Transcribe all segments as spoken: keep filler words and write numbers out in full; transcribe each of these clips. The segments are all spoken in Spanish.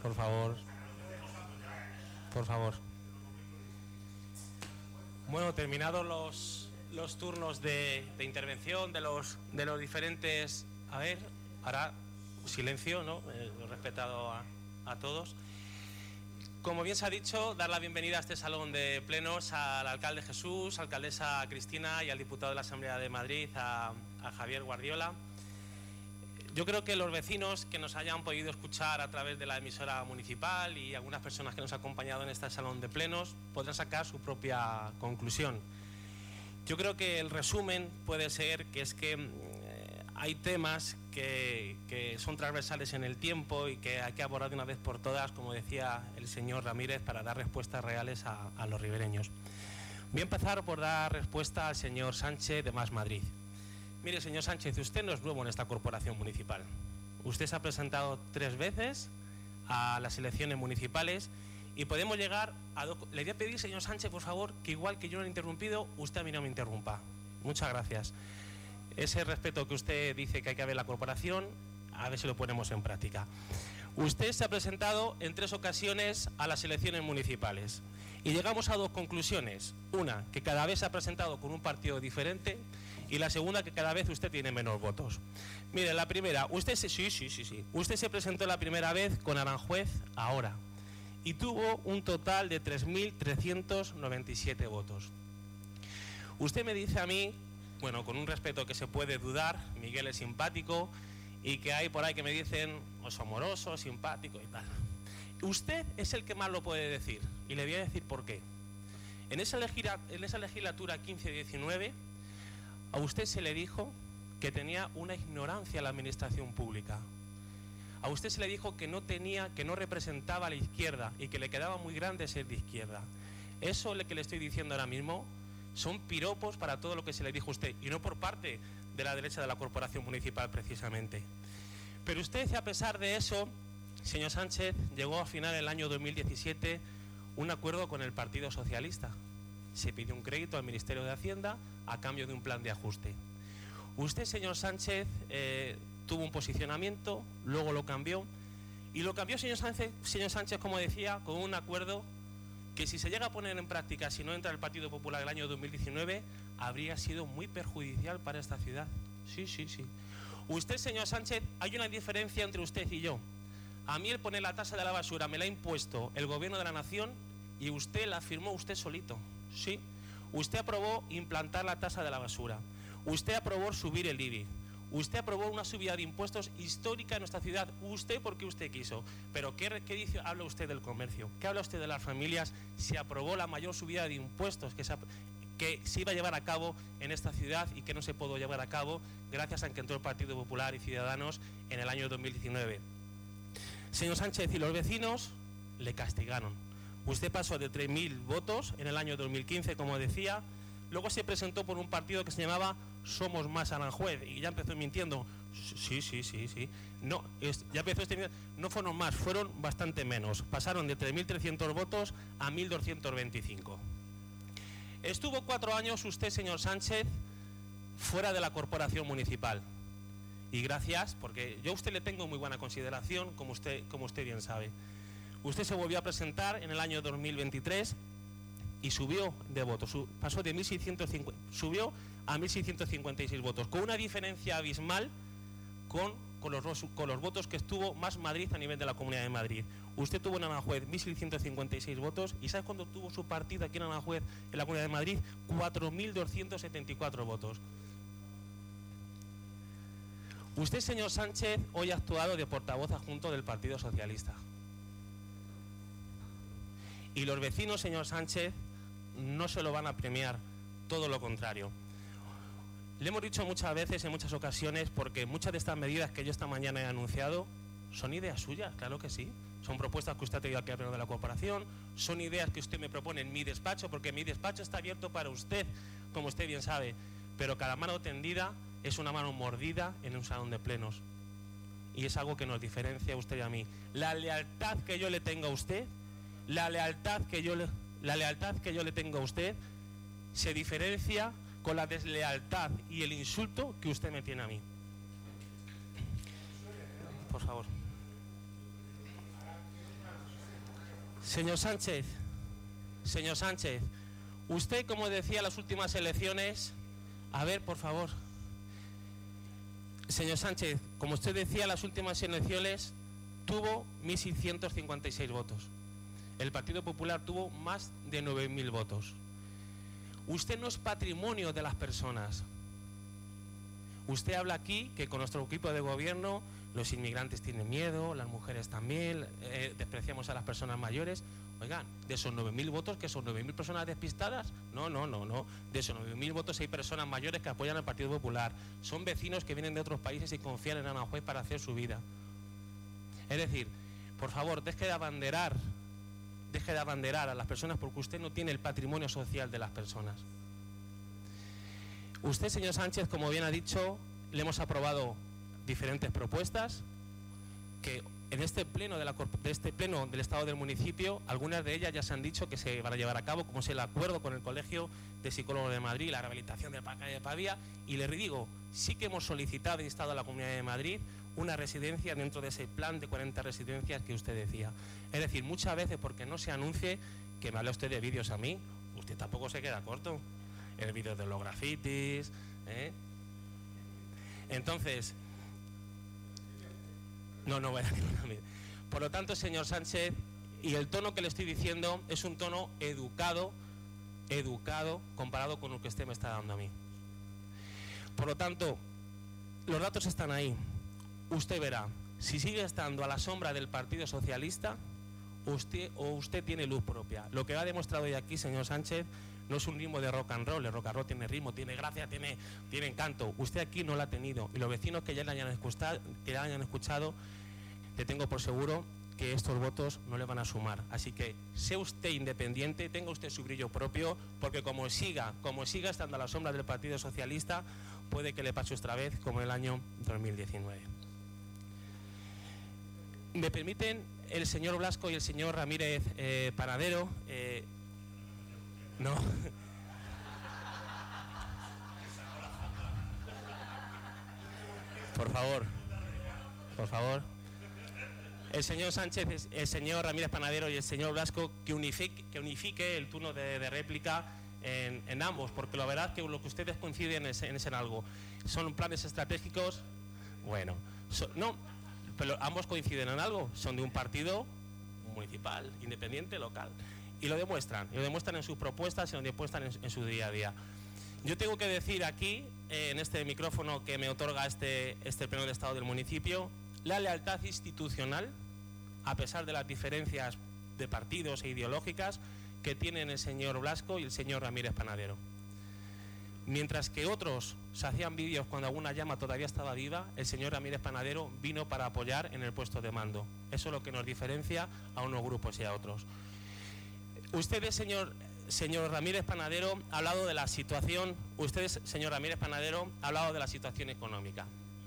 Por favor. Por favor. Bueno, terminados los, los turnos de, de intervención de los, de los diferentes... A ver, ahora silencio, ¿no? Eh, lo he respetado a, a todos. Como bien se ha dicho, dar la bienvenida a este salón de plenos al alcalde Jesús, alcaldesa Cristina y al diputado de la Asamblea de Madrid, a, a Javier Guardiola. Yo creo que los vecinos que nos hayan podido escuchar a través de la emisora municipal y algunas personas que nos han acompañado en este salón de plenos podrán sacar su propia conclusión. Yo creo que el resumen puede ser que es que eh, hay temas que, que son transversales en el tiempo y que hay que abordar de una vez por todas, como decía el señor Ramírez, para dar respuestas reales a, a los ribereños. Voy a empezar por dar respuesta al señor Sánchez de Más Madrid. Mire, señor Sánchez, usted no es nuevo en esta corporación municipal. Usted se ha presentado tres veces a las elecciones municipales y podemos llegar a... Le voy a pedir, señor Sánchez, por favor, que igual que yo lo he interrumpido, usted a mí no me interrumpa. Muchas gracias. Ese respeto que usted dice que hay que haber en la corporación, a ver si lo ponemos en práctica. Usted se ha presentado en tres ocasiones a las elecciones municipales y llegamos a dos conclusiones. Una, que cada vez se ha presentado con un partido diferente, y la segunda, que cada vez usted tiene menos votos. Mire, la primera, usted se, sí, sí, sí, sí. Usted se presentó la primera vez con Aranjuez ahora y tuvo un total de tres mil trescientos noventa y siete votos. Usted me dice a mí, bueno, con un respeto que se puede dudar, Miguel es simpático y que hay por ahí que me dicen oso amoroso, simpático y tal. Usted es el que más lo puede decir y le voy a decir por qué. En esa legislatura, en esa legislatura quince diecinueve, a usted se le dijo que tenía una ignorancia en la administración pública. A usted se le dijo que no tenía, que no representaba a la izquierda y que le quedaba muy grande ser de izquierda. Eso que le estoy diciendo ahora mismo son piropos para todo lo que se le dijo a usted, y no por parte de la derecha de la corporación municipal precisamente. Pero usted, a pesar de eso, señor Sánchez, llegó a final del año dos mil diecisiete un acuerdo con el Partido Socialista. Se pidió un crédito al Ministerio de Hacienda a cambio de un plan de ajuste. Usted, señor Sánchez, eh, tuvo un posicionamiento, luego lo cambió, y lo cambió, señor Sánchez, señor Sánchez, como decía, con un acuerdo que, si se llega a poner en práctica, si no entra el Partido Popular el año dos mil diecinueve, habría sido muy perjudicial para esta ciudad. Sí, sí, sí. Usted, señor Sánchez, hay una diferencia entre usted y yo. A mí el poner la tasa de la basura me la ha impuesto el Gobierno de la Nación y usted la firmó usted solito. Sí, usted aprobó implantar la tasa de la basura, usted aprobó subir el I B I, usted aprobó una subida de impuestos histórica en nuestra ciudad, usted porque usted quiso. Pero ¿qué, qué dice, habla usted del comercio? ¿Qué habla usted de las familias? Se aprobó la mayor subida de impuestos que se, que se iba a llevar a cabo en esta ciudad y que no se pudo llevar a cabo gracias a que entró el Partido Popular y Ciudadanos en el año dos mil diecinueve. Señor Sánchez, y los vecinos le castigaron. Usted pasó de tres mil votos en el año dos mil quince, como decía, luego se presentó por un partido que se llamaba Somos Más Aranjuez y ya empezó mintiendo. Sí, sí, sí, sí. No, es, ya empezó este, no fueron más, fueron bastante menos. Pasaron de tres mil trescientos votos a mil doscientos veinticinco. Estuvo cuatro años usted, señor Sánchez, fuera de la corporación municipal. Y gracias, porque yo a usted le tengo muy buena consideración, como usted, como usted bien sabe. Usted se volvió a presentar en el año dos mil veintitrés y subió de votos, pasó de mil seiscientos cincuenta, subió a mil seiscientos cincuenta y seis votos, con una diferencia abismal con, con, los, con los votos que estuvo Más Madrid a nivel de la Comunidad de Madrid. Usted tuvo en Aranjuez mil seiscientos cincuenta y seis votos, y ¿sabe cuándo tuvo su partido aquí en Aranjuez, en la Comunidad de Madrid? cuatro mil doscientos setenta y cuatro votos. Usted, señor Sánchez, hoy ha actuado de portavoz adjunto del Partido Socialista. Y los vecinos, señor Sánchez, no se lo van a premiar, todo lo contrario. Le hemos dicho muchas veces, en muchas ocasiones, porque muchas de estas medidas que yo esta mañana he anunciado son ideas suyas, claro que sí. Son propuestas que usted ha tenido aquí al pleno de la corporación, son ideas que usted me propone en mi despacho, porque mi despacho está abierto para usted, como usted bien sabe, pero cada mano tendida es una mano mordida en un salón de plenos. Y es algo que nos diferencia a usted y a mí. La lealtad que yo le tengo a usted, la lealtad que yo le, la lealtad que yo le tengo a usted se diferencia con la deslealtad y el insulto que usted me tiene a mí. Por favor. Señor Sánchez, señor Sánchez, usted, como decía en las últimas elecciones, a ver, por favor, señor Sánchez, como usted decía en las últimas elecciones, tuvo mil seiscientos cincuenta y seis votos. El Partido Popular tuvo más de nueve mil votos. Usted no es patrimonio de las personas. Usted habla aquí que con nuestro equipo de gobierno los inmigrantes tienen miedo, las mujeres también, eh, despreciamos a las personas mayores. Oigan, de esos nueve mil votos, ¿que son nueve mil personas despistadas? No, no, no, no. De esos nueve mil votos hay personas mayores que apoyan al Partido Popular. Son vecinos que vienen de otros países y confían en Aranjuez para hacer su vida. Es decir, por favor, deje de abanderar, deje de abanderar a las personas porque usted no tiene el patrimonio social de las personas. Usted, señor Sánchez, como bien ha dicho, le hemos aprobado diferentes propuestas que en este pleno, de, la, de este pleno del Estado del Municipio, algunas de ellas ya se han dicho que se van a llevar a cabo, como es el acuerdo con el Colegio de Psicólogos de Madrid, la rehabilitación del Parque de Pavía, y les digo, sí que hemos solicitado e instado a la Comunidad de Madrid una residencia dentro de ese plan de cuarenta residencias que usted decía. Es decir, muchas veces, porque no se anuncie, que me habla usted de vídeos a mí, usted tampoco se queda corto. El vídeo de los grafitis, ¿eh? Entonces, no, no voy a decir nada. Por lo tanto, señor Sánchez, y el tono que le estoy diciendo es un tono educado, educado, comparado con lo que usted me está dando a mí. Por lo tanto, los datos están ahí. Usted verá, si sigue estando a la sombra del Partido Socialista, usted o usted tiene luz propia. Lo que ha demostrado hoy aquí, señor Sánchez, no es un ritmo de rock and roll. El rock and roll tiene ritmo, tiene gracia, tiene, tiene encanto. Usted aquí no lo ha tenido. Y los vecinos que ya le hayan escuchado, que ya hayan escuchado, le tengo por seguro que estos votos no le van a sumar. Así que sea usted independiente, tenga usted su brillo propio, porque como siga, como siga estando a la sombra del Partido Socialista, puede que le pase otra vez como en el año dos mil diecinueve. Me permiten el señor Blasco y el señor Ramírez eh, Panadero. Eh, no. Por favor, por favor. El señor Sánchez, el señor Ramírez Panadero y el señor Blasco que unifique, que unifique el turno de, de réplica en, en ambos, porque la verdad que lo que ustedes coinciden es, es en algo. Son planes estratégicos, bueno, so, no, pero ambos coinciden en algo, son de un partido municipal, independiente, local, y lo demuestran, y lo demuestran en sus propuestas y lo demuestran en, en su día a día. Yo tengo que decir aquí, eh, en este micrófono que me otorga este, este pleno de Estado del municipio, la lealtad institucional, a pesar de las diferencias de partidos e ideológicas que tienen el señor Blasco y el señor Ramírez Panadero. Mientras que otros se hacían vídeos cuando alguna llama todavía estaba viva, el señor Ramírez Panadero vino para apoyar en el puesto de mando. Eso es lo que nos diferencia a unos grupos y a otros. Ustedes, señor, señor Ramírez Panadero, ha hablado de la situación, ustedes, señor Ramírez Panadero, ha hablado de la situación económica.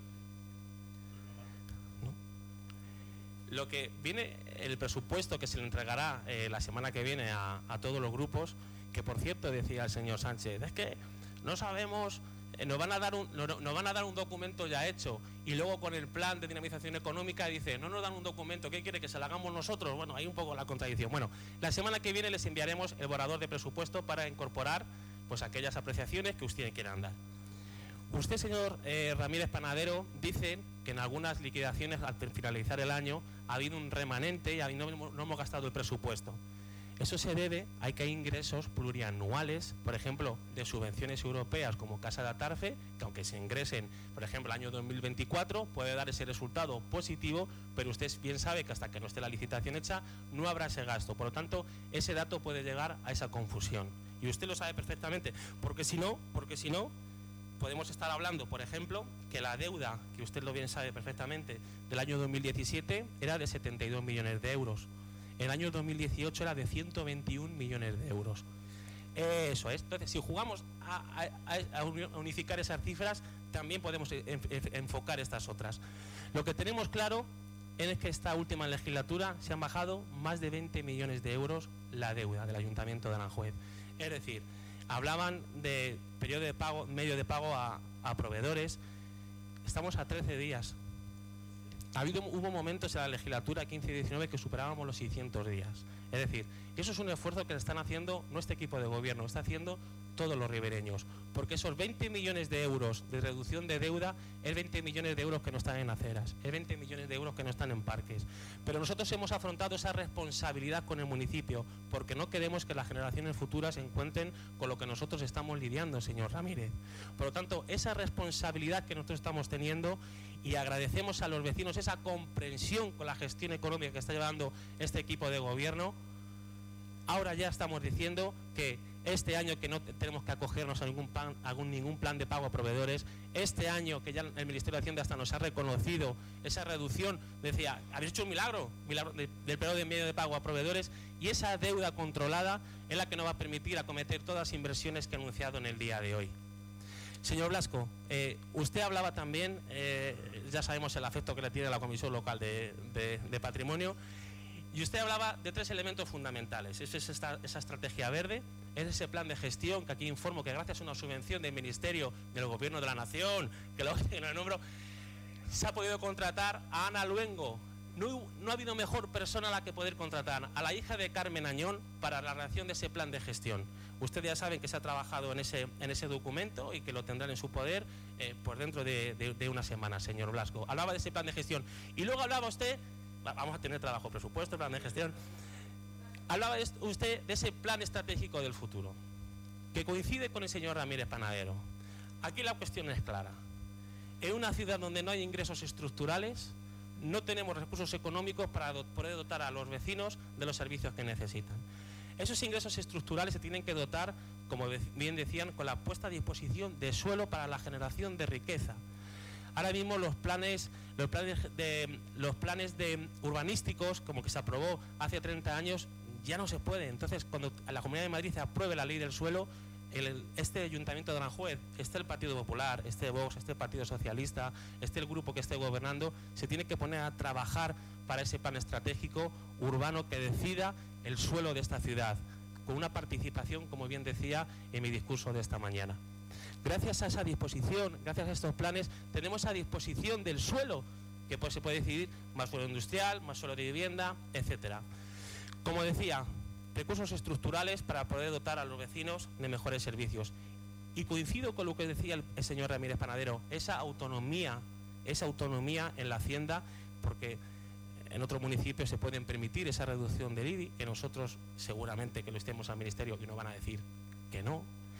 Lo que viene, el presupuesto que se le entregará eh, la semana que viene a, a todos los grupos, que por cierto decía el señor Sánchez, es que no sabemos, eh, nos van a dar un, no, nos van a dar un documento ya hecho y luego con el plan de dinamización económica dice, no nos dan un documento, ¿qué quiere que se lo hagamos nosotros? Bueno, hay un poco la contradicción. Bueno, la semana que viene les enviaremos el borrador de presupuesto para incorporar pues aquellas apreciaciones que ustedes quieran dar. Usted, señor eh, Ramírez Panadero, dice que en algunas liquidaciones al finalizar el año ha habido un remanente y no, no hemos gastado el presupuesto. Eso se debe a que hay ingresos plurianuales, por ejemplo, de subvenciones europeas como Casa de Atarfe, que aunque se ingresen, por ejemplo, el año dos mil veinticuatro, puede dar ese resultado positivo, pero usted bien sabe que hasta que no esté la licitación hecha, no habrá ese gasto. Por lo tanto, ese dato puede llegar a esa confusión. Y usted lo sabe perfectamente, porque si no, porque si no, podemos estar hablando, por ejemplo, que la deuda, que usted lo bien sabe perfectamente, del año dos mil diecisiete era de setenta y dos millones de euros. El año dos mil dieciocho era de ciento veintiún millones de euros. Eso es. Entonces, si jugamos a, a, a unificar esas cifras, también podemos enfocar estas otras. Lo que tenemos claro es que esta última legislatura se han bajado más de veinte millones de euros la deuda del Ayuntamiento de Aranjuez. Es decir, hablaban de periodo de pago, medio de pago a, a proveedores. Estamos a trece días. ha habido, hubo momentos en la legislatura quince y diecinueve que superábamos los seiscientos días. Es decir, eso es un esfuerzo que están haciendo no este equipo de gobierno, está haciendo todos los ribereños, porque esos veinte millones de euros de reducción de deuda es veinte millones de euros que no están en aceras, es veinte millones de euros que no están en parques. Pero nosotros hemos afrontado esa responsabilidad con el municipio, porque no queremos que las generaciones futuras se encuentren con lo que nosotros estamos lidiando, señor Ramírez. Por lo tanto, esa responsabilidad que nosotros estamos teniendo, y agradecemos a los vecinos esa comprensión con la gestión económica que está llevando este equipo de gobierno, ahora ya estamos diciendo que este año que no tenemos que acogernos a ningún plan, a ningún plan de pago a proveedores, este año que ya el Ministerio de Hacienda hasta nos ha reconocido esa reducción, decía, habéis hecho un milagro, milagro de, del periodo de medio de pago a proveedores, y esa deuda controlada es la que nos va a permitir acometer todas las inversiones que he anunciado en el día de hoy. Señor Blasco, eh, usted hablaba también, eh, ya sabemos el afecto que le tiene a la Comisión Local de, de, de Patrimonio, y usted hablaba de tres elementos fundamentales. Esa es esta, esa estrategia verde, es ese plan de gestión que aquí informo que gracias a una subvención del Ministerio del Gobierno de la Nación, que lo que no nombro, se ha podido contratar a Ana Luengo. No, no ha habido mejor persona a la que poder contratar, a la hija de Carmen Añón, para la redacción de ese plan de gestión. Ustedes ya saben que se ha trabajado en ese, en ese documento y que lo tendrán en su poder eh, pues dentro de, de, de una semana, señor Blasco. Hablaba de ese plan de gestión. Y luego hablaba usted, vamos a tener trabajo presupuesto, plan de gestión, hablaba usted de ese plan estratégico del futuro, que coincide con el señor Ramírez Panadero. Aquí la cuestión es clara. En una ciudad donde no hay ingresos estructurales, no tenemos recursos económicos para poder dotar a los vecinos de los servicios que necesitan. Esos ingresos estructurales se tienen que dotar, como bien decían, con la puesta a disposición de suelo para la generación de riqueza. Ahora mismo los planes, los planes, de, los planes de urbanísticos, como que se aprobó hace treinta años, ya no se puede. Entonces, cuando la Comunidad de Madrid se apruebe la ley del suelo, el, este Ayuntamiento de Aranjuez, esté el Partido Popular, esté Vox, esté el Partido Socialista, esté el grupo que esté gobernando, se tiene que poner a trabajar para ese plan estratégico urbano que decida el suelo de esta ciudad, con una participación, como bien decía en mi discurso de esta mañana. Gracias a esa disposición, gracias a estos planes, tenemos a disposición del suelo, que pues se puede decidir más suelo industrial, más suelo de vivienda, etcétera. Como decía, recursos estructurales para poder dotar a los vecinos de mejores servicios. Y coincido con lo que decía el, el señor Ramírez Panadero, esa autonomía, esa autonomía en la Hacienda, porque en otros municipios se pueden permitir esa reducción del I B I, que nosotros seguramente que lo estemos al Ministerio y nos van a decir que no,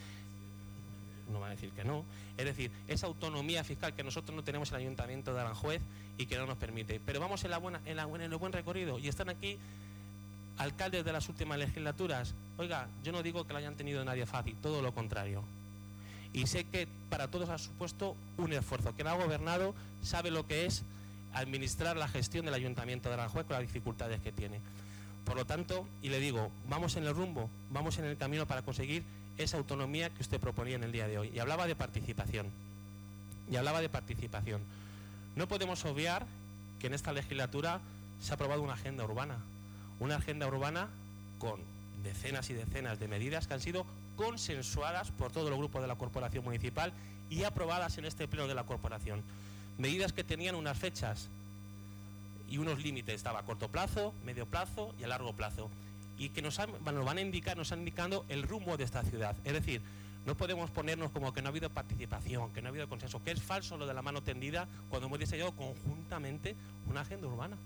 no van a decir que no. Es decir, esa autonomía fiscal que nosotros no tenemos en el Ayuntamiento de Aranjuez y que no nos permite. Pero vamos en, la buena, en, la, en el buen recorrido, y están aquí alcaldes de las últimas legislaturas. Oiga, yo no digo que lo hayan tenido nadie fácil, todo lo contrario. Y sé que para todos ha supuesto un esfuerzo. Quien ha gobernado sabe lo que es administrar la gestión del Ayuntamiento de Aranjuez con las dificultades que tiene. Por lo tanto, y le digo, vamos en el rumbo, vamos en el camino para conseguir esa autonomía que usted proponía en el día de hoy. Y hablaba de participación. Y hablaba de participación. No podemos obviar que en esta legislatura se ha aprobado una agenda urbana. Una agenda urbana con decenas y decenas de medidas que han sido consensuadas por todos los grupos de la Corporación Municipal y aprobadas en este pleno de la Corporación. Medidas que tenían unas fechas y unos límites, estaba a corto plazo, medio plazo y a largo plazo, y que nos, han, nos van a indicar, nos han indicando el rumbo de esta ciudad. Es decir, no podemos ponernos como que no ha habido participación, que no ha habido consenso, que es falso lo de la mano tendida cuando hemos diseñado conjuntamente una agenda urbana.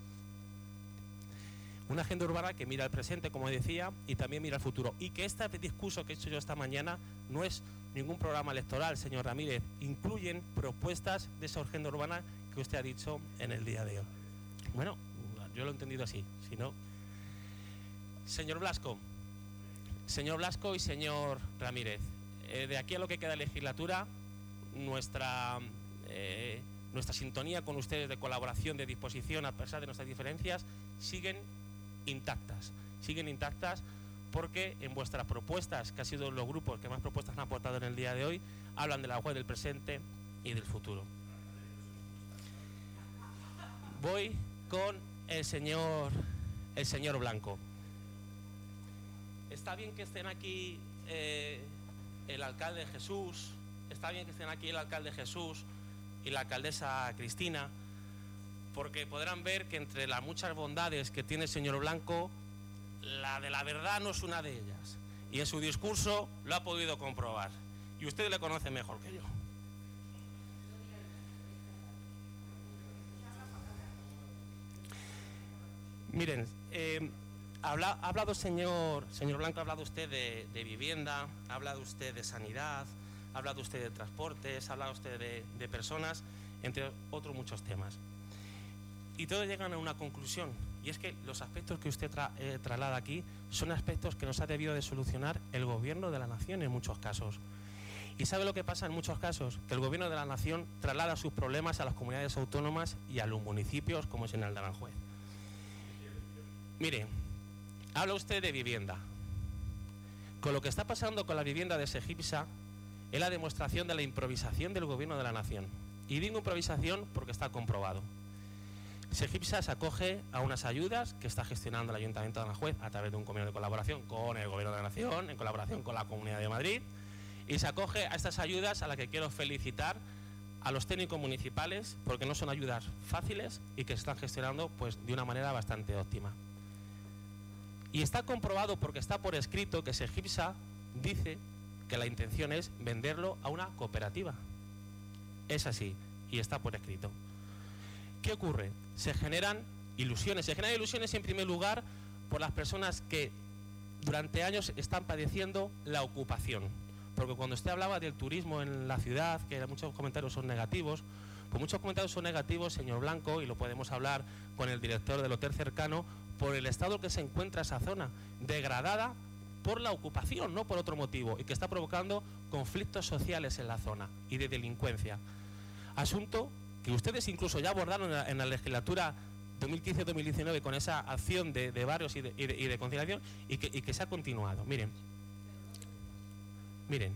Una agenda urbana que mira al presente, como decía, y también mira al futuro. Y que este discurso que he hecho yo esta mañana no es ningún programa electoral, señor Ramírez. Incluyen propuestas de esa agenda urbana que usted ha dicho en el día de hoy. Bueno, yo lo he entendido así, si no. Señor Blasco, señor Blasco y señor Ramírez, eh, de aquí a lo que queda de legislatura, nuestra, eh, nuestra sintonía con ustedes de colaboración, de disposición, a pesar de nuestras diferencias, siguen intactas, siguen intactas porque en vuestras propuestas, que han sido los grupos que más propuestas han aportado en el día de hoy, hablan de la web del presente y del futuro. Voy con el señor, el señor Blanco. Está bien que estén aquí eh, el alcalde Jesús, está bien que estén aquí el alcalde Jesús y la alcaldesa Cristina, porque podrán ver que entre las muchas bondades que tiene el señor Blanco, la de la verdad no es una de ellas. Y en su discurso lo ha podido comprobar. Y usted le conoce mejor que yo. Miren, eh, habla, ha hablado señor, señor Blanco, ha hablado usted de, de vivienda, ha hablado usted de sanidad, ha hablado usted de transportes, ha hablado usted de, de personas, entre otros muchos temas. Y todos llegan a una conclusión, y es que los aspectos que usted tra, eh, traslada aquí son aspectos que nos ha debido de solucionar el gobierno de la nación en muchos casos. ¿Y sabe lo que pasa en muchos casos? Que el gobierno de la nación traslada sus problemas a las comunidades autónomas y a los municipios, como es en el de Aranjuez. Mire, habla usted de vivienda. Con lo que está pasando con la vivienda de Segipsa es la demostración de la improvisación del gobierno de la nación. Y digo improvisación porque está comprobado. Segipsa se acoge a unas ayudas que está gestionando el Ayuntamiento de Aranjuez a través de un convenio de colaboración con el Gobierno de la Nación, en colaboración con la Comunidad de Madrid, y se acoge a estas ayudas a las que quiero felicitar a los técnicos municipales porque no son ayudas fáciles y que se están gestionando pues, de una manera bastante óptima. Y está comprobado porque está por escrito que Segipsa dice que la intención es venderlo a una cooperativa. Es así y está por escrito. ¿Qué ocurre? Se generan ilusiones. Se generan ilusiones en primer lugar por las personas que durante años están padeciendo la ocupación. Porque cuando usted hablaba del turismo en la ciudad, que muchos comentarios son negativos, pues muchos comentarios son negativos, señor Blanco, y lo podemos hablar con el director del hotel cercano, por el estado en que se encuentra esa zona, degradada por la ocupación, no por otro motivo, y que está provocando conflictos sociales en la zona y de delincuencia. Asunto que ustedes incluso ya abordaron en la, en la legislatura dos mil quince dos mil diecinueve con esa acción de, de barrios y de, y, de, y de conciliación y que, y que se ha continuado. Miren, miren,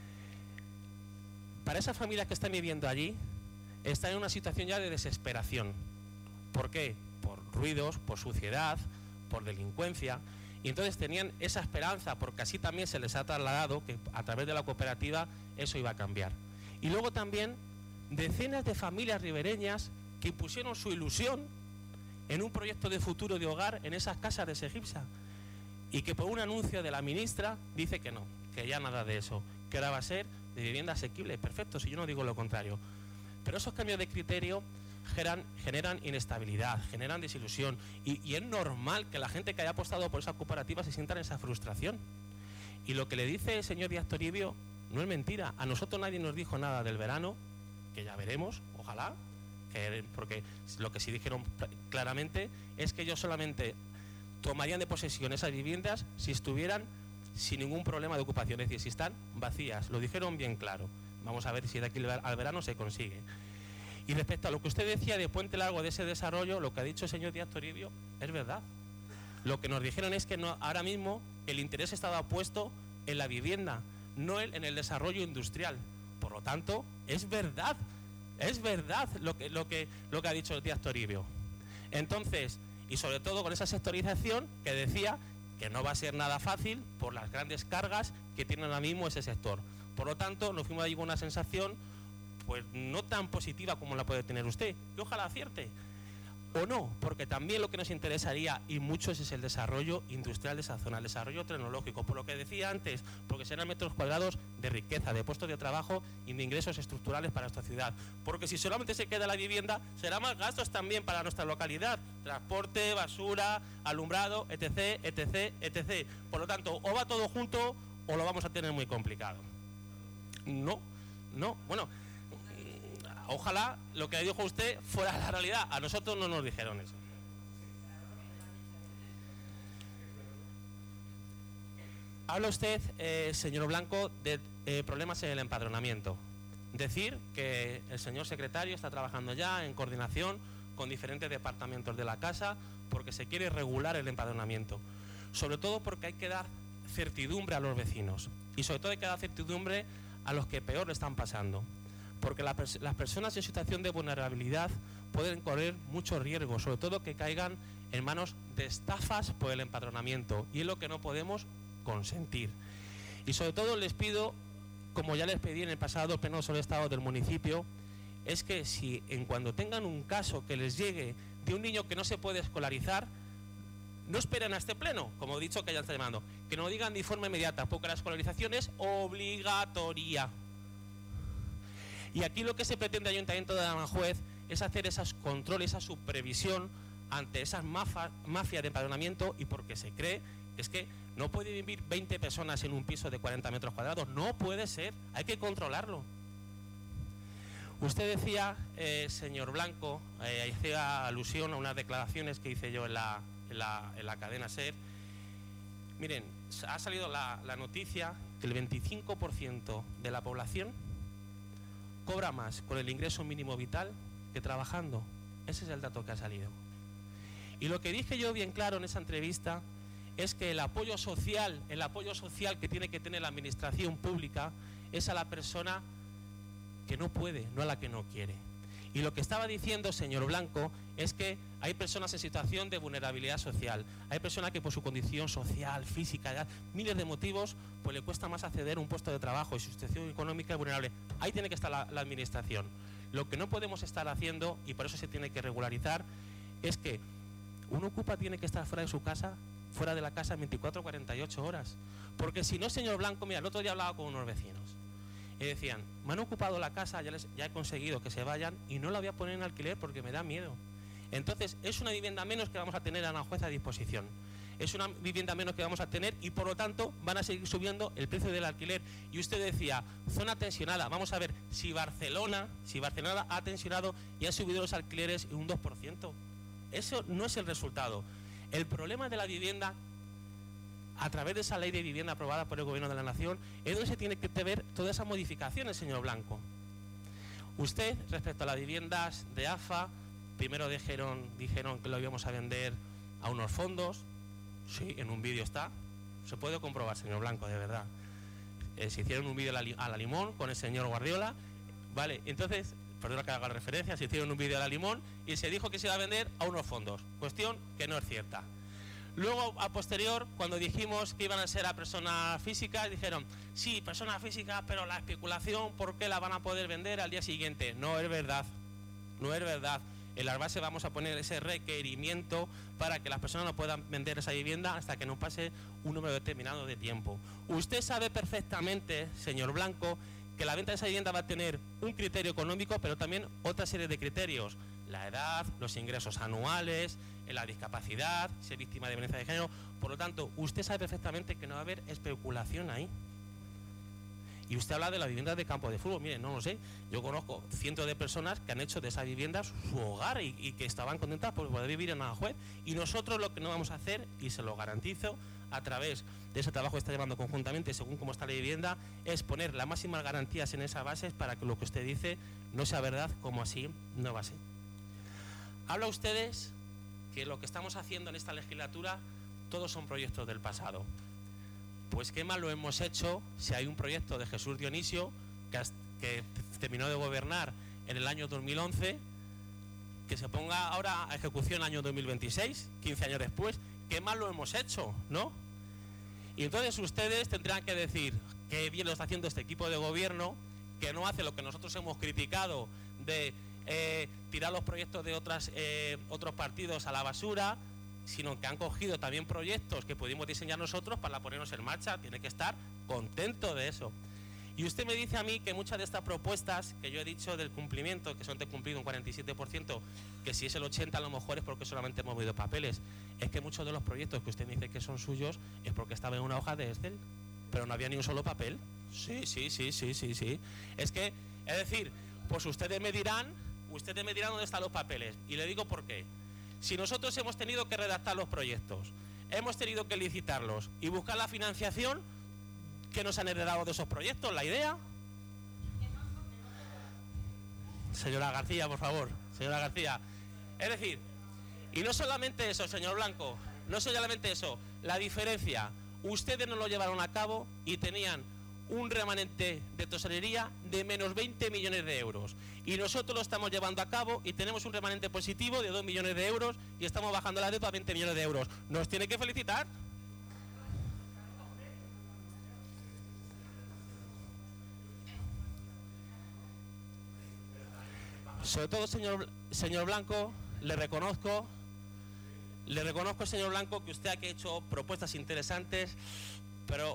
para esas familias que están viviendo allí, están en una situación ya de desesperación. ¿Por qué? Por ruidos, por suciedad, por delincuencia. Y entonces tenían esa esperanza, porque así también se les ha trasladado que a través de la cooperativa eso iba a cambiar. Y luego también decenas de familias ribereñas que pusieron su ilusión en un proyecto de futuro de hogar en esas casas de Segipsa y que por un anuncio de la ministra dice que no, que ya nada de eso, que ahora va a ser de vivienda asequible. Perfecto, si yo no digo lo contrario. Pero esos cambios de criterio generan, generan inestabilidad, generan desilusión y, y es normal que la gente que haya apostado por esa cooperativa se sienta en esa frustración. Y lo que le dice el señor Díaz Toribio no es mentira. A nosotros nadie nos dijo nada del verano, que ya veremos, ojalá, que, porque lo que sí dijeron claramente es que ellos solamente tomarían de posesión esas viviendas si estuvieran sin ningún problema de ocupación, es decir, si están vacías. Lo dijeron bien claro. Vamos a ver si de aquí al verano se consigue. Y respecto a lo que usted decía de Puente Largo, de ese desarrollo, lo que ha dicho el señor Díaz Toribio es verdad. Lo que nos dijeron es que no, ahora mismo el interés estaba puesto en la vivienda, no en el desarrollo industrial. Por lo tanto, es verdad, es verdad lo que, lo que, lo que ha dicho Díaz Toribio. Entonces, y sobre todo con esa sectorización que decía que no va a ser nada fácil por las grandes cargas que tiene ahora mismo ese sector. Por lo tanto, nos fuimos allí con una sensación pues no tan positiva como la puede tener usted, que ojalá acierte. O no, porque también lo que nos interesaría, y mucho, es el desarrollo industrial de esa zona, el desarrollo tecnológico, por lo que decía antes, porque serán metros cuadrados de riqueza, de puestos de trabajo y de ingresos estructurales para esta ciudad. Porque si solamente se queda la vivienda, será más gastos también para nuestra localidad, transporte, basura, alumbrado, etc, etc, etc. Por lo tanto, o va todo junto o lo vamos a tener muy complicado. No, no, bueno, ojalá lo que dijo usted fuera la realidad. A nosotros no nos dijeron eso. Habla usted, eh, señor Blanco, de eh, problemas en el empadronamiento. Decir que el señor secretario está trabajando ya en coordinación con diferentes departamentos de la casa porque se quiere regular el empadronamiento. Sobre todo porque hay que dar certidumbre a los vecinos y sobre todo hay que dar certidumbre a los que peor le están pasando. Porque la, las personas en situación de vulnerabilidad pueden correr muchos riesgos, sobre todo que caigan en manos de estafas por el empadronamiento, y es lo que no podemos consentir. Y sobre todo les pido, como ya les pedí en el pasado pleno sobre el estado del municipio, es que si en cuando tengan un caso que les llegue de un niño que no se puede escolarizar, no esperen a este pleno, como he dicho que ya está llamando, que no digan de forma inmediata, porque la escolarización es obligatoria. Y aquí lo que se pretende el Ayuntamiento de Aranjuez es hacer esos controles, esa supervisión ante esas mafias de empadronamiento, y porque se cree que es que no puede vivir veinte personas en un piso de cuarenta metros cuadrados, no puede ser, hay que controlarlo. Usted decía, eh, señor Blanco, eh, hacía alusión a unas declaraciones que hice yo en la, en la, en la cadena SER. Miren, ha salido la, la noticia que el veinticinco por ciento de la población cobra más con el ingreso mínimo vital que trabajando. Ese es el dato que ha salido. Y lo que dije yo bien claro en esa entrevista es que el apoyo social, el apoyo social que tiene que tener la administración pública es a la persona que no puede, no a la que no quiere. Y lo que estaba diciendo, señor Blanco, es que hay personas en situación de vulnerabilidad social, hay personas que por su condición social, física, edad, miles de motivos, pues le cuesta más acceder a un puesto de trabajo y su situación económica es vulnerable. Ahí tiene que estar la, la administración. Lo que no podemos estar haciendo, y por eso se tiene que regularizar, es que un ocupa tiene que estar fuera de su casa, fuera de la casa veinticuatro a cuarenta y ocho horas. Porque si no, señor Blanco, mira, el otro día hablaba con unos vecinos y decían, me han ocupado la casa, ya, les, ya he conseguido que se vayan y no la voy a poner en alquiler porque me da miedo. Entonces, es una vivienda menos que vamos a tener a la jueza a disposición. Es una vivienda menos que vamos a tener y por lo tanto van a seguir subiendo el precio del alquiler. Y usted decía, zona tensionada. Vamos a ver, si Barcelona, si Barcelona ha tensionado y ha subido los alquileres un dos por ciento. Eso no es el resultado. El problema de la vivienda, a través de esa ley de vivienda aprobada por el Gobierno de la Nación, es donde se tiene que ver todas esas modificaciones, señor Blanco. Usted, respecto a las viviendas de A F A, primero dijeron, dijeron que lo íbamos a vender a unos fondos. Sí, en un vídeo está. Se puede comprobar, señor Blanco, de verdad. Eh, se hicieron un vídeo a, a la Limón con el señor Guardiola. Vale, entonces, perdona que haga la referencia, se hicieron un vídeo a la Limón y se dijo que se iba a vender a unos fondos. Cuestión que no es cierta. Luego, a posterior, cuando dijimos que iban a ser a personas físicas, dijeron, sí, personas físicas, pero la especulación, ¿por qué la van a poder vender al día siguiente? No es verdad, no es verdad. En las bases vamos a poner ese requerimiento para que las personas no puedan vender esa vivienda hasta que no pase un número determinado de tiempo. Usted sabe perfectamente, señor Blanco, que la venta de esa vivienda va a tener un criterio económico, pero también otra serie de criterios. La edad, los ingresos anuales, la discapacidad, ser víctima de violencia de género. Por lo tanto, usted sabe perfectamente que no va a haber especulación ahí. Y usted habla de la vivienda de campo de fútbol. Miren, no lo sé. Yo conozco cientos de personas que han hecho de esas viviendas su hogar y, y que estaban contentas por poder vivir en Aranjuez. Y nosotros lo que no vamos a hacer, y se lo garantizo, a través de ese trabajo que está llevando conjuntamente, según cómo está la vivienda, es poner las máximas garantías en esas bases para que lo que usted dice no sea verdad, como así no va a ser. Habla ustedes que lo que estamos haciendo en esta legislatura, todos son proyectos del pasado. Pues qué mal lo hemos hecho si hay un proyecto de Jesús Dionisio que, que terminó de gobernar en el año dos mil once, que se ponga ahora a ejecución en el año dos mil veintiséis, quince años después. Qué mal lo hemos hecho, ¿no? Y entonces ustedes tendrán que decir qué bien lo está haciendo este equipo de gobierno, que no hace lo que nosotros hemos criticado de eh, tirar los proyectos de otras, eh, otros partidos a la basura, sino que han cogido también proyectos que pudimos diseñar nosotros para ponernos en marcha. Tiene que estar contento de eso. Y usted me dice a mí que muchas de estas propuestas que yo he dicho del cumplimiento, que son de cumplido un cuarenta y siete por ciento, que si es el ochenta por ciento a lo mejor es porque solamente hemos movido papeles. Es que muchos de los proyectos que usted me dice que son suyos es porque estaba en una hoja de Excel, pero no había ni un solo papel. Sí, sí, sí, sí, sí, sí. Es que, es decir, pues ustedes me dirán, ustedes me dirán dónde están los papeles. Y le digo por qué. Si nosotros hemos tenido que redactar los proyectos, hemos tenido que licitarlos y buscar la financiación, ¿qué nos han heredado de esos proyectos? ¿La idea? Señora García, por favor, señora García. Es decir, y no solamente eso, señor Blanco, no solamente eso, la diferencia, ustedes no lo llevaron a cabo y tenían un remanente de tesorería de menos veinte millones de euros. Y nosotros lo estamos llevando a cabo y tenemos un remanente positivo de dos millones de euros y estamos bajando la deuda a veinte millones de euros. ¿Nos tiene que felicitar? Sobre todo, señor, señor Blanco, le reconozco, le reconozco, señor Blanco, que usted ha hecho propuestas interesantes, pero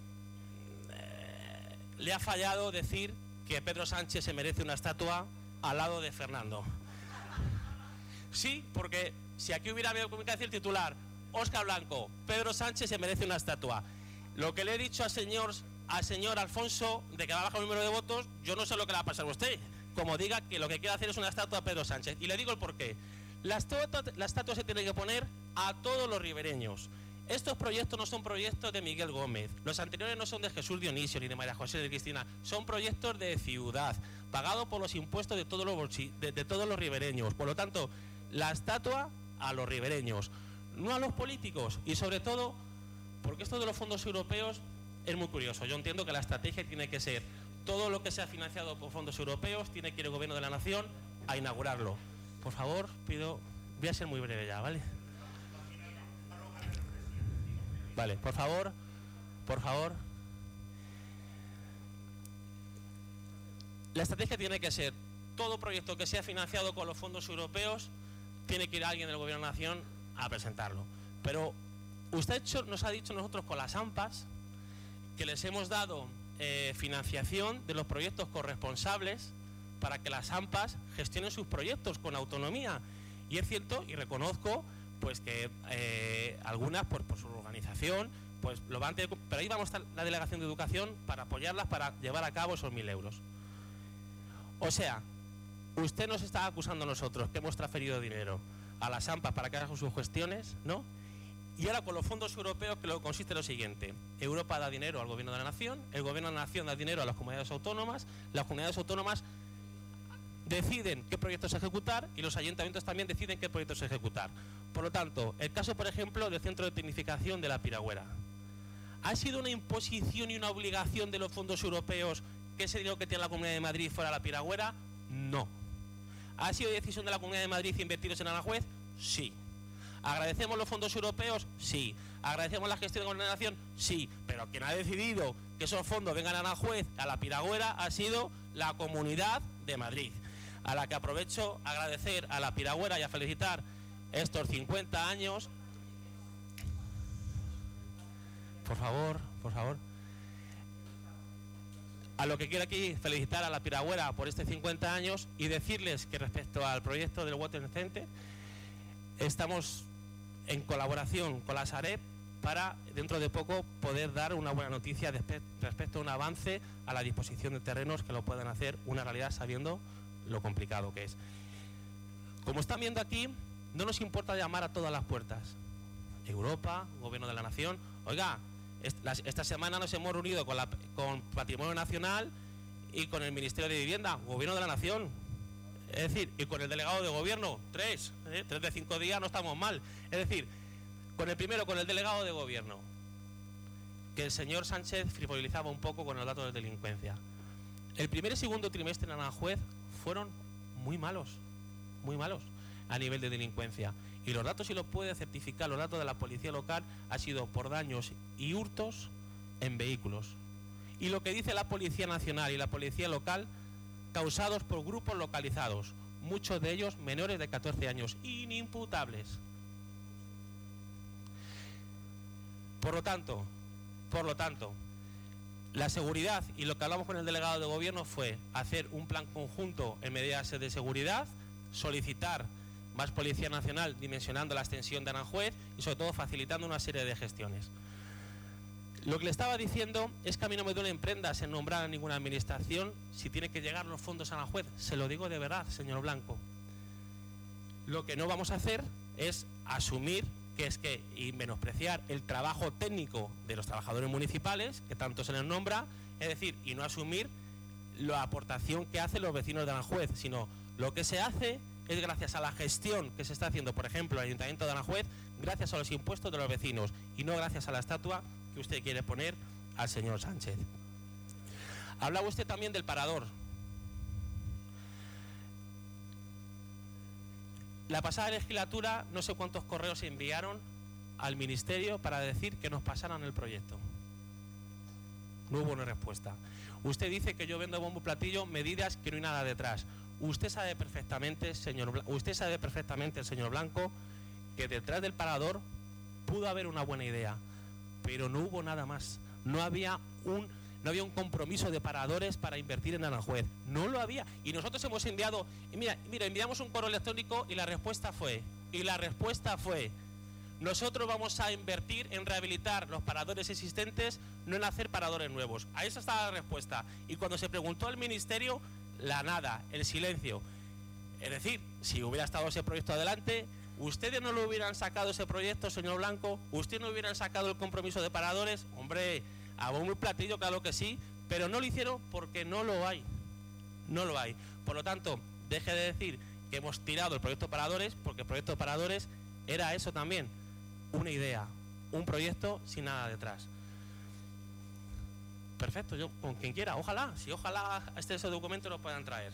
eh, le ha fallado decir que Pedro Sánchez se merece una estatua al lado de Fernando. Sí, porque si aquí hubiera habido comunicación titular, Óscar Blanco, Pedro Sánchez se merece una estatua. Lo que le he dicho al señor, al señor Alfonso de que va a bajar el número de votos, yo no sé lo que le va a pasar a usted. Como diga que lo que quiere hacer es una estatua a Pedro Sánchez. Y le digo el porqué. La estatua, la estatua se tiene que poner a todos los ribereños. Estos proyectos no son proyectos de Miguel Gómez. Los anteriores no son de Jesús Dionisio ni de María José de Cristina. Son proyectos de ciudad, pagados por los impuestos de todos los, de, de todos los ribereños. Por lo tanto, la estatua a los ribereños, no a los políticos. Y sobre todo, porque esto de los fondos europeos es muy curioso. Yo entiendo que la estrategia tiene que ser todo lo que sea financiado por fondos europeos, tiene que ir el Gobierno de la Nación a inaugurarlo. Por favor, pido, voy a ser muy breve ya, ¿vale? Vale, por favor, por favor. La estrategia tiene que ser, todo proyecto que sea financiado con los fondos europeos, tiene que ir alguien del Gobierno de la Nación a presentarlo. Pero usted nos ha dicho nosotros con las AMPAs que les hemos dado eh, financiación de los proyectos corresponsables para que las AMPAs gestionen sus proyectos con autonomía. Y es cierto, y reconozco, pues que eh, algunas, por, por su organización, pues lo van a tener, pero ahí vamos a estar la Delegación de Educación para apoyarlas, para llevar a cabo esos mil euros. O sea, usted nos está acusando a nosotros que hemos transferido dinero a las AMPAs para que hagan sus gestiones, ¿no? Y ahora con los fondos europeos, que lo consiste en lo siguiente: Europa da dinero al Gobierno de la Nación, el Gobierno de la Nación da dinero a las comunidades autónomas, las comunidades autónomas deciden qué proyectos ejecutar y los ayuntamientos también deciden qué proyectos ejecutar. Por lo tanto, el caso, por ejemplo, del centro de tecnificación de la Piragüera. ¿Ha sido una imposición y una obligación de los fondos europeos que ese dinero que tiene la Comunidad de Madrid fuera la Piragüera? No. ¿Ha sido decisión de la Comunidad de Madrid invertirlos en Aranjuez? Sí. ¿Agradecemos los fondos europeos? Sí. ¿Agradecemos la gestión de la Nación? Sí. Pero quien ha decidido que esos fondos vengan a Aranjuez, a la Piragüera, ha sido la Comunidad de Madrid, a la que aprovecho a agradecer a la Piragüera y a felicitar estos cincuenta años. Por favor, por favor. A lo que quiero aquí felicitar a la Piragüera por este cincuenta años y decirles que respecto al proyecto del Water Center, estamos en colaboración con la Sareb para dentro de poco poder dar una buena noticia respecto a un avance a la disposición de terrenos que lo puedan hacer una realidad sabiendo lo complicado que es. Como están viendo aquí, no nos importa llamar a todas las puertas. Europa, Gobierno de la Nación. Oiga, esta semana nos hemos reunido con, la, con Patrimonio Nacional y con el Ministerio de Vivienda, Gobierno de la Nación. Es decir, y con el delegado de Gobierno, tres, ¿eh? tres de cinco días no estamos mal. Es decir, con el primero, con el delegado de Gobierno, que el señor Sánchez frivolizaba un poco con los datos de delincuencia. El primer y segundo trimestre en Aranjuez fueron muy malos, muy malos a nivel de delincuencia. Y los datos, si los puede certificar, los datos de la policía local, ha sido por daños y hurtos en vehículos. Y lo que dice la Policía Nacional y la Policía Local, causados por grupos localizados, muchos de ellos menores de catorce años, inimputables. Por lo tanto, por lo tanto, la seguridad, y lo que hablamos con el delegado de Gobierno fue hacer un plan conjunto en medidas de seguridad, solicitar más Policía Nacional dimensionando la extensión de Aranjuez y sobre todo facilitando una serie de gestiones. Lo que le estaba diciendo es que a mí no me duelen prendas en nombrar a ninguna administración si tiene que llegar los fondos a Aranjuez. Se lo digo de verdad, señor Blanco. Lo que no vamos a hacer es asumir que es que y menospreciar el trabajo técnico de los trabajadores municipales, que tanto se les nombra, es decir, y no asumir la aportación que hacen los vecinos de Aranjuez, sino lo que se hace es gracias a la gestión que se está haciendo, por ejemplo, el Ayuntamiento de Aranjuez, gracias a los impuestos de los vecinos y no gracias a la estatua que usted quiere poner al señor Sánchez. Hablaba usted también del parador. La pasada legislatura no sé cuántos correos se enviaron al Ministerio para decir que nos pasaran el proyecto. No hubo una respuesta. Usted dice que yo vendo bombo platillo medidas que no hay nada detrás. Usted sabe perfectamente, señor, usted sabe perfectamente, señor Blanco, que detrás del parador pudo haber una buena idea, pero no hubo nada más. No había un, no había un compromiso de paradores para invertir en Aranjuez. No lo había. Y nosotros hemos enviado, mira, mira, enviamos un correo electrónico y la respuesta fue, y la respuesta fue, nosotros vamos a invertir en rehabilitar los paradores existentes, no en hacer paradores nuevos. A esa estaba la respuesta. Y cuando se preguntó al ministerio, la nada, el silencio. Es decir, si hubiera estado ese proyecto adelante, ustedes no lo hubieran sacado ese proyecto, señor Blanco, ustedes no hubieran sacado el compromiso de paradores, hombre, a bombo y platillo, claro que sí, pero no lo hicieron porque no lo hay, no lo hay. Por lo tanto, deje de decir que hemos tirado el proyecto paradores, porque el proyecto paradores era eso también, una idea, un proyecto sin nada detrás. Perfecto, yo con quien quiera, ojalá, si ojalá este ese documento lo puedan traer.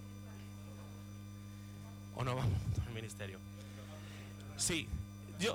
O no vamos al ministerio. Sí, yo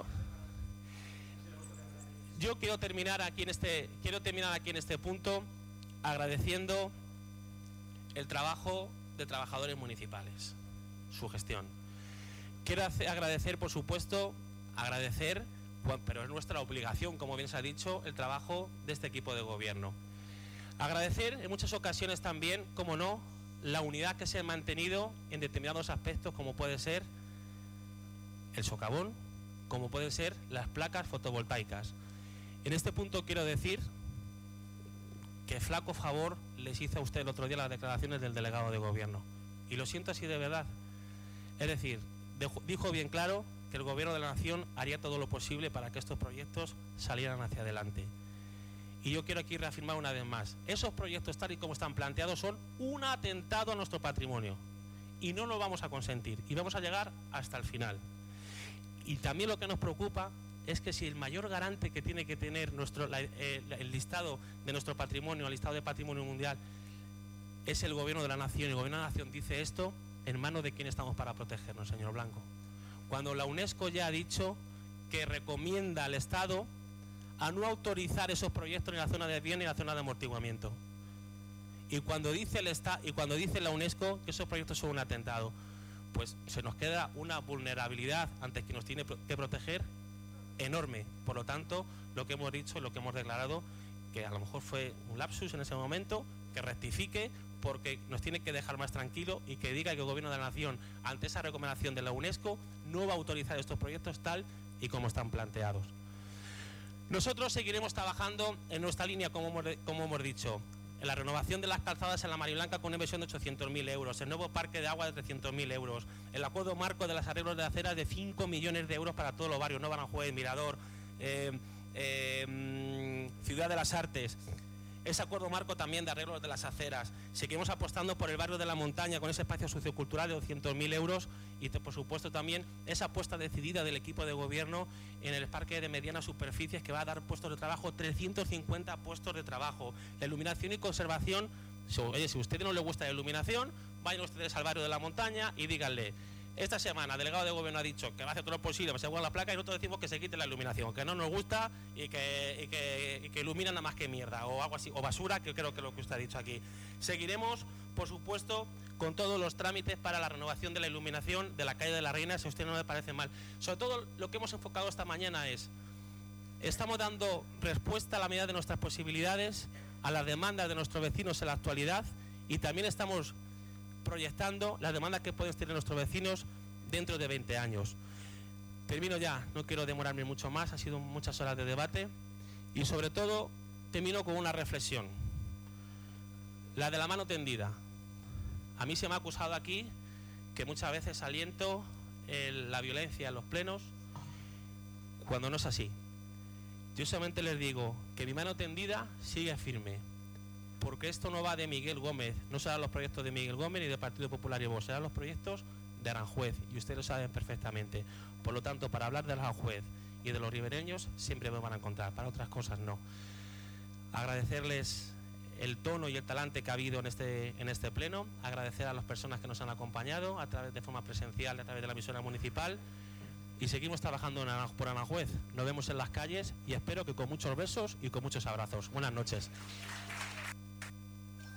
yo quiero terminar aquí en este quiero terminar aquí en este punto agradeciendo el trabajo de trabajadores municipales, su gestión. Quiero hacer, agradecer, por supuesto, agradecer, pero es nuestra obligación, como bien se ha dicho, el trabajo de este equipo de gobierno. Agradecer en muchas ocasiones también, como no, la unidad que se ha mantenido en determinados aspectos, como puede ser el socavón, como pueden ser las placas fotovoltaicas. En este punto quiero decir que flaco favor les hizo a usted el otro día las declaraciones del delegado de gobierno. Y lo siento así de verdad. Es decir, dijo bien claro que el gobierno de la nación haría todo lo posible para que estos proyectos salieran hacia adelante. Y yo quiero aquí reafirmar una vez más, esos proyectos tal y como están planteados son un atentado a nuestro patrimonio. Y no lo vamos a consentir. Y vamos a llegar hasta el final. Y también lo que nos preocupa es que si el mayor garante que tiene que tener nuestro, la, eh, el listado de nuestro patrimonio, el listado de patrimonio mundial, es el gobierno de la nación, y el gobierno de la nación dice esto, ¿en manos de quién estamos para protegernos, señor Blanco? Cuando la UNESCO ya ha dicho que recomienda al Estado a no autorizar esos proyectos en la zona de bien y en la zona de amortiguamiento. Y cuando dice el Estado, y cuando dice la UNESCO que esos proyectos son un atentado, pues se nos queda una vulnerabilidad ante quien nos tiene que proteger enorme. Por lo tanto, lo que hemos dicho, lo que hemos declarado, que a lo mejor fue un lapsus en ese momento, que rectifique, porque nos tiene que dejar más tranquilo y que diga que el gobierno de la nación, ante esa recomendación de la UNESCO, no va a autorizar estos proyectos tal y como están planteados. Nosotros seguiremos trabajando en nuestra línea, como hemos, como hemos dicho, en la renovación de las calzadas en la Mariblanca con una inversión de ochocientos mil euros, el nuevo parque de agua de trescientos mil euros, el acuerdo marco de las arreglos de aceras de cinco millones de euros para todos los barrios, no Aranjuez, Mirador, eh, eh, Ciudad de las Artes. Ese acuerdo marco también de arreglos de las aceras. Seguimos apostando por el barrio de la Montaña con ese espacio sociocultural de doscientos mil euros y, por supuesto, también esa apuesta decidida del equipo de gobierno en el parque de medianas superficies que va a dar puestos de trabajo, trescientos cincuenta puestos de trabajo. La iluminación y conservación, oye, si a usted no le gusta la iluminación, vayan ustedes al barrio de la Montaña y díganle. Esta semana el delegado de gobierno ha dicho que va a hacer todo lo posible para asegurar la placa y nosotros decimos que se quite la iluminación, que no nos gusta y que, y que, y que ilumina nada más que mierda o algo así, o basura, que creo que es lo que usted ha dicho aquí. Seguiremos, por supuesto, con todos los trámites para la renovación de la iluminación de la calle de la Reina, si a usted no le parece mal. Sobre todo lo que hemos enfocado esta mañana es, estamos dando respuesta a la medida de nuestras posibilidades, a las demandas de nuestros vecinos en la actualidad y también estamos proyectando las demandas que pueden tener nuestros vecinos dentro de veinte años. Termino ya, no quiero demorarme mucho más, ha sido muchas horas de debate y sobre todo termino con una reflexión, la de la mano tendida. A mí se me ha acusado aquí que muchas veces aliento el, la violencia en los plenos, cuando no es así. Yo solamente les digo que mi mano tendida sigue firme, porque esto no va de Miguel Gómez, no serán los proyectos de Miguel Gómez ni del Partido Popular y Vox, serán los proyectos de Aranjuez, y ustedes lo saben perfectamente. Por lo tanto, para hablar de Aranjuez y de los ribereños, siempre me van a encontrar, para otras cosas no. Agradecerles el tono y el talante que ha habido en este, en este pleno, agradecer a las personas que nos han acompañado a través de forma presencial, a través de la emisora municipal, y seguimos trabajando en Aranjuez, por Aranjuez. Nos vemos en las calles y espero que con muchos besos y con muchos abrazos. Buenas noches.